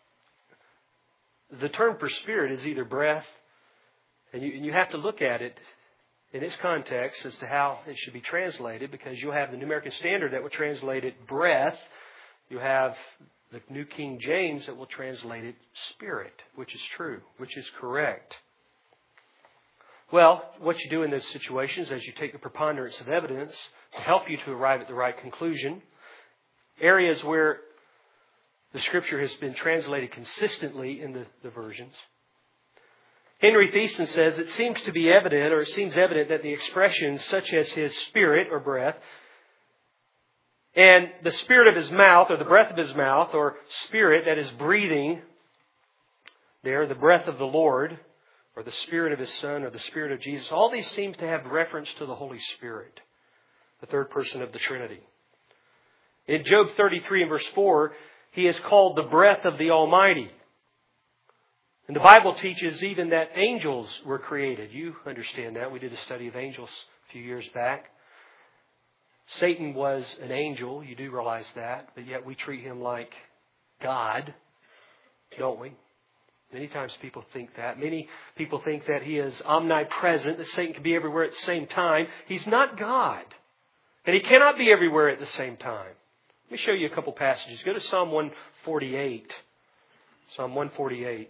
the term for Spirit is either breath, and you, and you have to look at it in its context as to how it should be translated, because you'll have the New American Standard that will translate it breath. You have the New King James that will translate it Spirit, which is true, which is correct. Well, what you do in those situations is you take the preponderance of evidence to help you to arrive at the right conclusion. Areas where the Scripture has been translated consistently in the, the versions. Henry Thiessen says, it seems to be evident, or it seems evident, that the expressions such as His Spirit, or breath, and the Spirit of His mouth, or the breath of His mouth, or Spirit, that is breathing there, the breath of the Lord, or the Spirit of His Son, or the Spirit of Jesus, all these seem to have reference to the Holy Spirit, the third person of the Trinity. In Job thirty-three and verse four, He is called the breath of the Almighty. And the Bible teaches even that angels were created. You understand that. We did a study of angels a few years back. Satan was an angel. You do realize that. But yet we treat him like God, don't we? Many times people think that. Many people think that he is omnipresent, that Satan can be everywhere at the same time. He's not God. And he cannot be everywhere at the same time. Let me show you a couple passages. Go to Psalm one forty-eight. Psalm one forty-eight.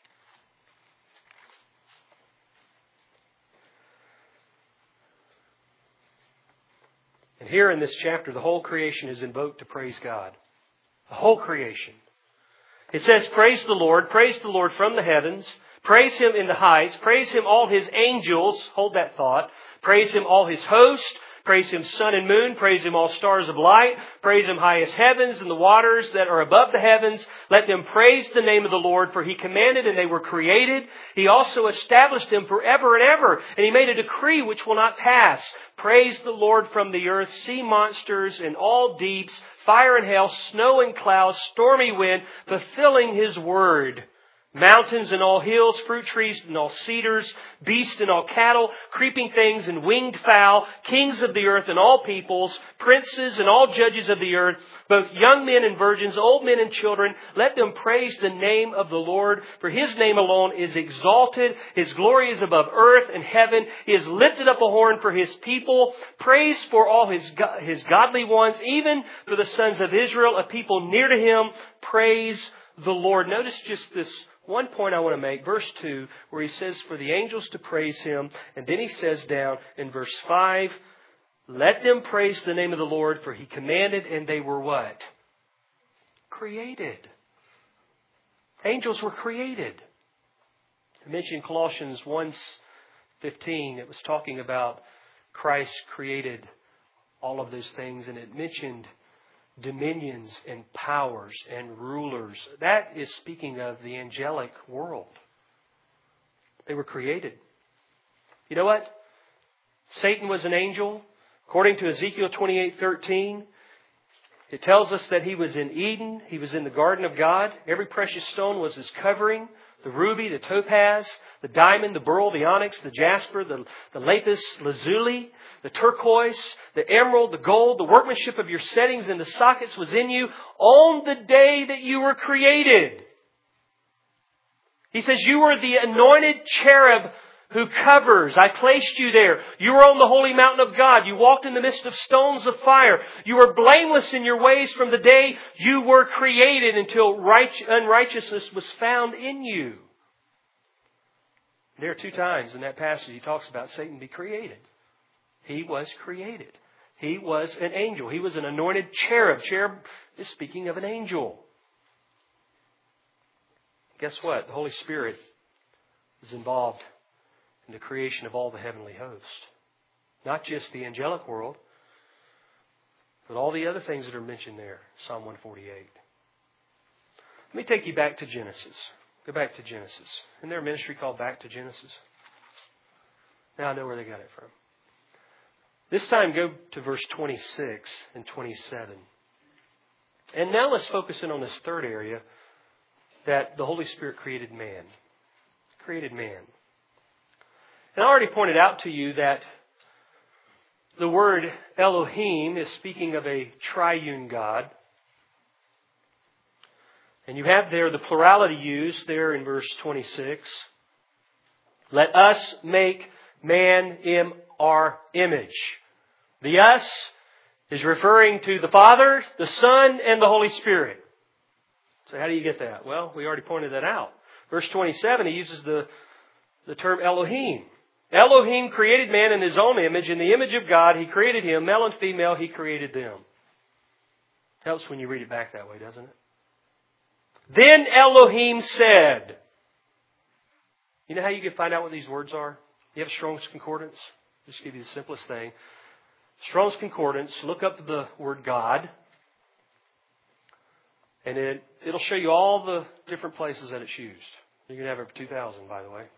And here in this chapter, the whole creation is invoked to praise God. The whole creation. It says, praise the Lord, praise the Lord from the heavens, praise Him in the heights, praise Him all His angels, hold that thought, praise Him all His host, praise Him sun and moon, praise Him all stars of light, praise Him highest heavens and the waters that are above the heavens. Let them praise the name of the Lord, for He commanded and they were created. He also established them forever and ever, and He made a decree which will not pass. Praise the Lord from the earth, sea monsters and all deeps, fire and hail, snow and clouds, stormy wind, fulfilling His word. Mountains and all hills, fruit trees and all cedars, beasts and all cattle, creeping things and winged fowl, kings of the earth and all peoples, princes and all judges of the earth, both young men and virgins, old men and children, let them praise the name of the Lord, for His name alone is exalted. His glory is above earth and heaven. He has lifted up a horn for His people. Praise for all His, His godly ones, even for the sons of Israel, a people near to Him. Praise the Lord. Notice just this one point I want to make, verse two, where He says for the angels to praise Him. And then He says down in verse five, let them praise the name of the Lord, for He commanded and they were what? Created. Angels were created. I mentioned Colossians one fifteen. It was talking about Christ created all of those things, and it mentioned dominions and powers and rulers. That is speaking of the angelic world. They were created. You know what? Satan was an angel. According to Ezekiel twenty-eight thirteen, it tells us that he was in Eden. He was in the garden of God. Every precious stone was His covering. The ruby, the topaz, the diamond, the beryl, the onyx, the jasper, the, the lapis lazuli, the turquoise, the emerald, the gold, the workmanship of your settings and the sockets was in you on the day that you were created. He says you were the anointed cherub who covers. I placed you there. You were on the holy mountain of God. You walked in the midst of stones of fire. You were blameless in your ways from the day you were created until right, unrighteousness was found in you. There are two times in that passage He talks about Satan be created. He was created. He was an angel. He was an anointed cherub. Cherub is speaking of an angel. Guess what? The Holy Spirit is involved in the creation of all the heavenly host. Not just the angelic world, but all the other things that are mentioned there. Psalm one forty-eight. Let me take you back to Genesis. Go back to Genesis. Isn't there a ministry called Back to Genesis? Now I know where they got it from. This time go to verse twenty-six and twenty-seven. And now let's focus in on this third area, that the Holy Spirit created man. Created man. And I already pointed out to you that the word Elohim is speaking of a triune God. And you have there the plurality used there in verse twenty-six. Let us make man in our image. The us is referring to the Father, the Son, and the Holy Spirit. So how do you get that? Well, we already pointed that out. Verse twenty-seven, he uses the, the term Elohim. Elohim created man in His own image. In the image of God, He created him. Male and female, He created them. Helps when you read it back that way, doesn't it? Then Elohim said. You know how you can find out what these words are? You have Strong's Concordance? Just give you the simplest thing. Strong's Concordance, look up the word God. And it, it'll show you all the different places that it's used. You can have over two thousand, by the way.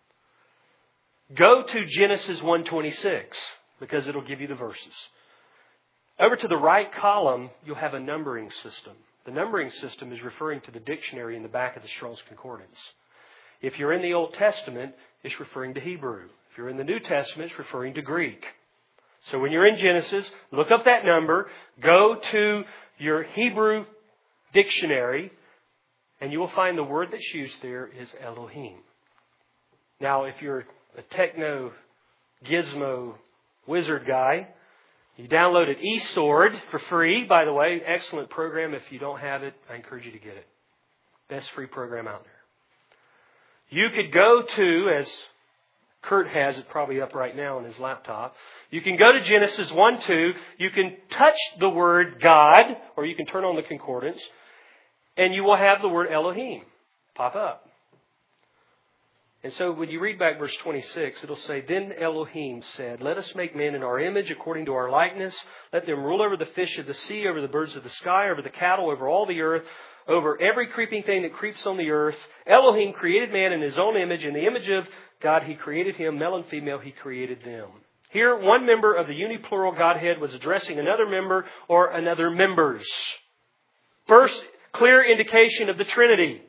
Go to Genesis one twenty-six, because it'll give you the verses. Over to the right column, you'll have a numbering system. The numbering system is referring to the dictionary in the back of the Strong's Concordance. If you're in the Old Testament, it's referring to Hebrew. If you're in the New Testament, it's referring to Greek. So when you're in Genesis, look up that number, go to your Hebrew dictionary, and you will find the word that's used there is Elohim. Now, if you're a techno gizmo wizard guy, you downloaded eSword for free. By the way, excellent program. If you don't have it, I encourage you to get it. Best free program out there. You could go to, as Kurt has it probably up right now on his laptop, you can go to Genesis one two. You can touch the word God, or you can turn on the concordance, and you will have the word Elohim pop up. And so when you read back verse twenty-six, it'll say, Then Elohim said, Let us make man in our image according to our likeness. Let them rule over the fish of the sea, over the birds of the sky, over the cattle, over all the earth, over every creeping thing that creeps on the earth. Elohim created man in His own image. In the image of God, He created him. Male and female, He created them. Here, one member of the uniplural Godhead was addressing another member or another members. First, clear indication of the Trinity.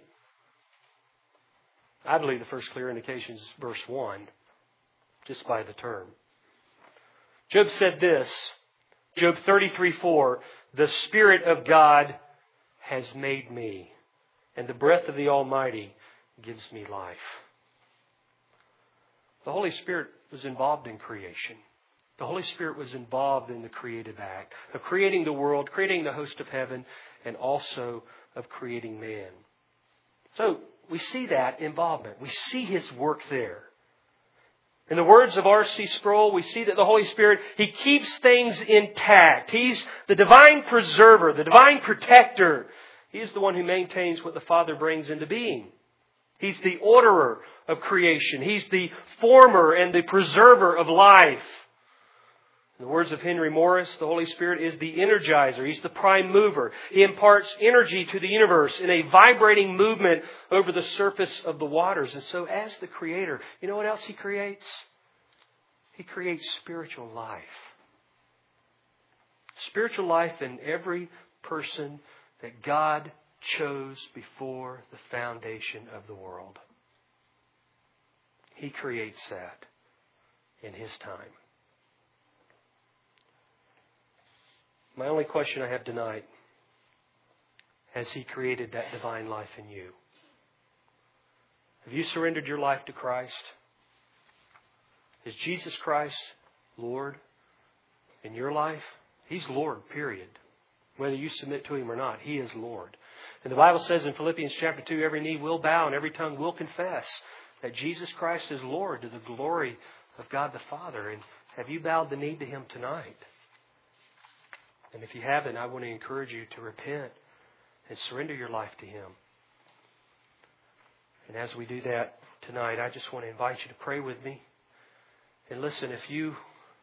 I believe the first clear indication is verse one, just by the term. Job said this, Job thirty-three four, The Spirit of God has made me, and the breath of the Almighty gives me life. The Holy Spirit was involved in creation. The Holy Spirit was involved in the creative act of creating the world, creating the host of heaven, and also of creating man. So, we see that involvement. We see His work there. In the words of R C Sproul, we see that the Holy Spirit, He keeps things intact. He's the divine preserver, the divine protector. He is the one who maintains what the Father brings into being. He's the orderer of creation. He's the former and the preserver of life. In the words of Henry Morris, the Holy Spirit is the energizer. He's the prime mover. He imparts energy to the universe in a vibrating movement over the surface of the waters. And so as the Creator, you know what else He creates? He creates spiritual life. Spiritual life in every person that God chose before the foundation of the world. He creates that in His time. My only question I have tonight, has He created that divine life in you? Have you surrendered your life to Christ? Is Jesus Christ Lord in your life? He's Lord, period. Whether you submit to Him or not, He is Lord. And the Bible says in Philippians chapter two, every knee will bow and every tongue will confess that Jesus Christ is Lord to the glory of God the Father. And have you bowed the knee to Him tonight? And if you haven't, I want to encourage you to repent and surrender your life to Him. And as we do that tonight, I just want to invite you to pray with me. And listen, if you,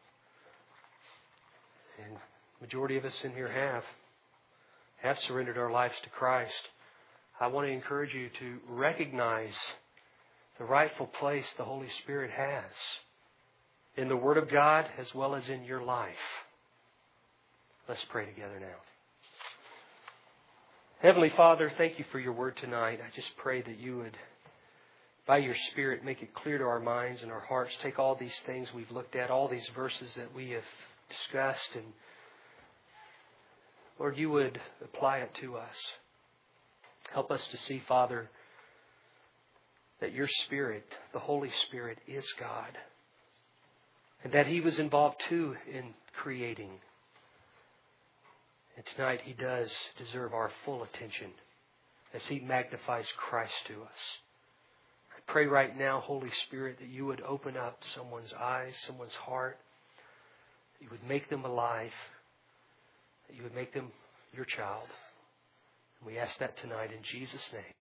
and the majority of us in here have, have surrendered our lives to Christ, I want to encourage you to recognize the rightful place the Holy Spirit has in the Word of God as well as in your life. Let's pray together now. Heavenly Father, thank You for Your Word tonight. I just pray that You would, by Your Spirit, make it clear to our minds and our hearts. Take all these things we've looked at, all these verses that we have discussed, and Lord, you would apply it to us. Help us to see, Father, that your Spirit, the Holy Spirit, is God. And that He was involved too in creating. And tonight He does deserve our full attention as He magnifies Christ to us. I pray right now, Holy Spirit, that you would open up someone's eyes, someone's heart. That you would make them alive. That you would make them your child. And we ask that tonight in Jesus' name.